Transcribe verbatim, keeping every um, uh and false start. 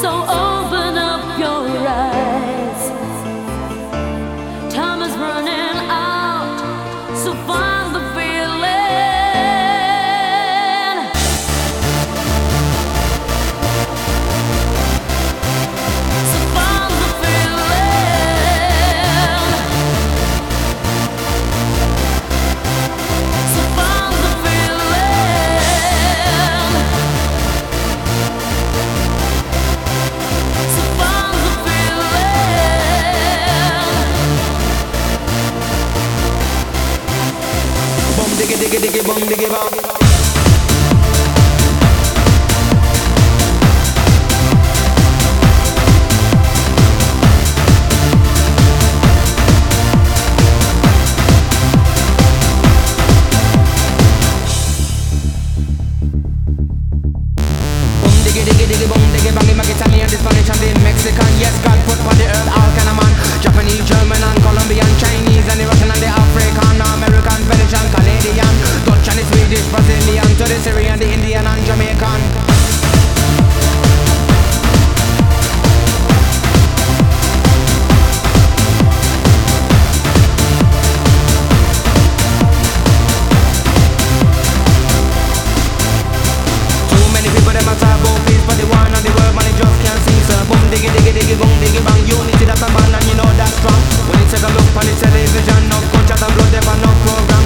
So open up your eyes. Time is running out, so find the feeling. So find the feeling. So find the feeling. So find the feeling. Bum diggy diggy diggy bum diggy bum. Bum diggy diggy diggy bum diggy bang. Him a Italian, the Spanish and the Mexican. Yes, God put on the earth all kind of man. Japanese, German and Colombian, Chinese and the Russian and the African, American, Venetian, Canadian, Dutch and the Swedish, Brazilian, to the Syrian, the Indian and Jamaican. Too many people them a talk about peace, but the one on the world man, they just can't see. So boom diggy diggy diggy boom diggy bang. Unity that's a man and you know that's strong. When you take a look on the television, no culture and blood, them are no program.